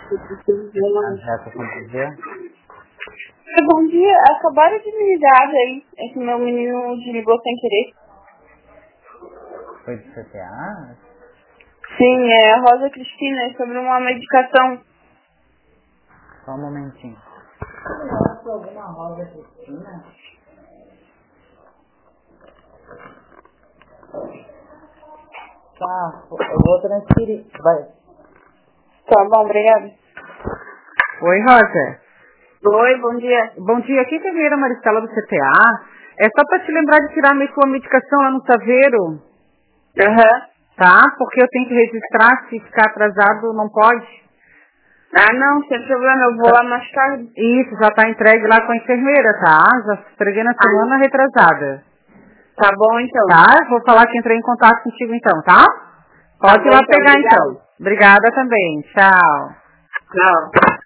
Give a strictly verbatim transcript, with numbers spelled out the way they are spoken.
Angélica, bom dia. Bom dia, acabaram de me ligar aí. É que meu menino desligou sem querer. Foi do C T A? Sim, é a Rosa Cristina, é sobre uma medicação. Só um momentinho. Você alguma Rosa Cristina? Tá, eu vou transferir. Vai. Tá bom, obrigada. Oi, Rosa. Oi, bom dia. Bom dia, aqui é a Guerreira Maristela do C T A. É só para te lembrar de tirar a tua medicação lá no Saveiro. Aham. Uhum. Tá? Porque eu tenho que registrar, se ficar atrasado não pode. Ah, não, sem problema, eu vou tá. lá mais tarde. Isso, já tá entregue lá com a enfermeira, tá? Já entreguei na semana ah. retrasada. Tá bom, então. Tá? Eu vou falar que entrei em contato contigo então, tá? Pode tá ir lá bom, pegar então. então. Obrigada também. Tchau. Tchau.